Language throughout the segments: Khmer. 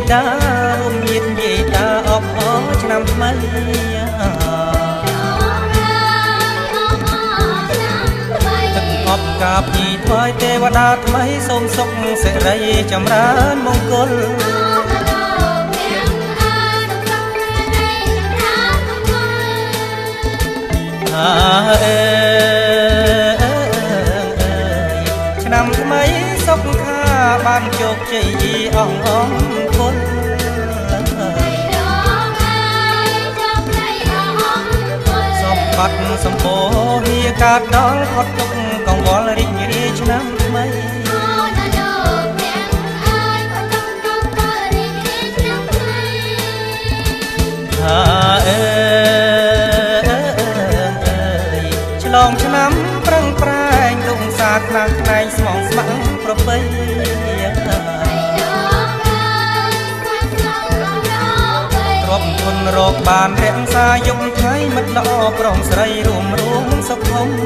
ដារួមញាតិយាយតាអបអរឆ្នាំថ្មីទឹកអបកាពីថ្វាយទេវតាថ្មីសូមសុខសិរីចម្រើនមង្គលឆ្នាំថ្មីសុខខាបានជោគជ័យអងគុណសម្បត្តិសម្បូរហៀកាត់ដល់ផុតទុកកង្វល់រីករាយឆ្នាំថ្មីឆ្លងឆ្នាំប្រឹងប្រែងលំសាខ្លាំងខ្លែងស្មងស្ម័គ្រប្រពៃទ្រពធនរកបានរក្សាយប់ថ្ងៃមិត្តល្អប្រុសស្រីរួមសុខភម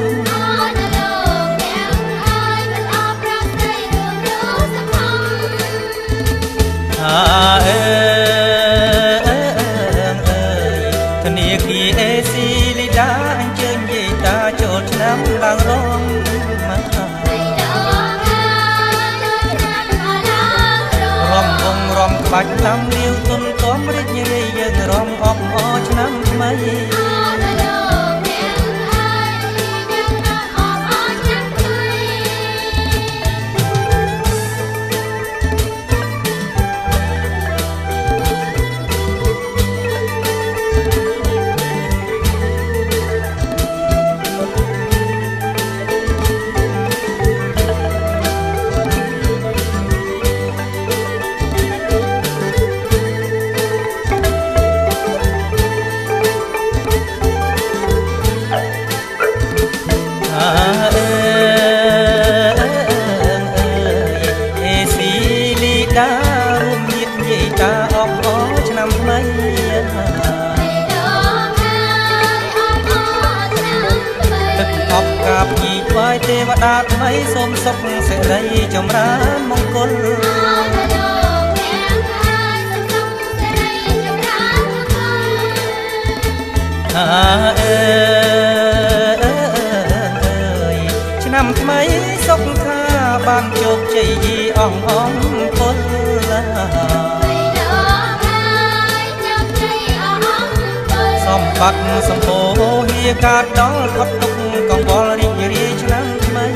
ធនាគារអេស៊ីលីដាអញ្ជើញយាយតាចូលឆ្នាំឡើងរងរំក្បាច់តាមលាវទុនកំរីករាយយើងរំអបអរឆ្នាំថ្មីទេវតាថ្មីសូមសុខសិរីចម្រើនមង្គលឆ្នាំថ្មីសុខខាបានជោគជ័យអងគុណសម្បត្តិសម្បូរហៀកាត់ដល់ផុតទុកកង្វល់រីករាយឆ្នាំថ្មី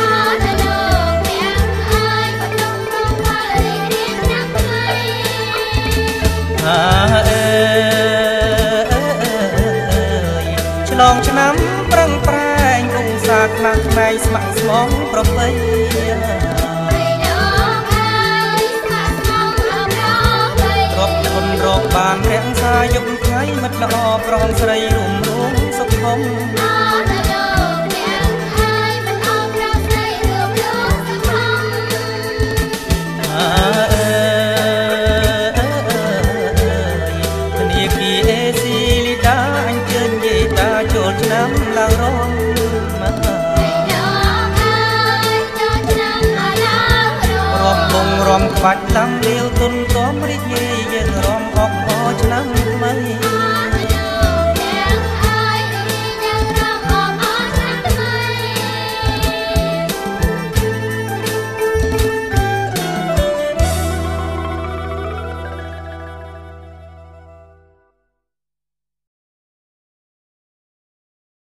ឆ្លងឆ្នាំប្រឹងប្រែងឧស្សាហ៍ខ្លាំងខ្លែងស្ម័គ្រស្មងប្រពៃទ្រពធនរកបានរក្សាយប់ថ្ងៃមិត្តល្អប្រុសស្រីរួមសុខភមធនាគារអេស៊ីលីដាអញ្ជើញយាយតាចូលឆ្នាំឡើងរងរំក្បាច់ឡើងលាវទុនកំរីករា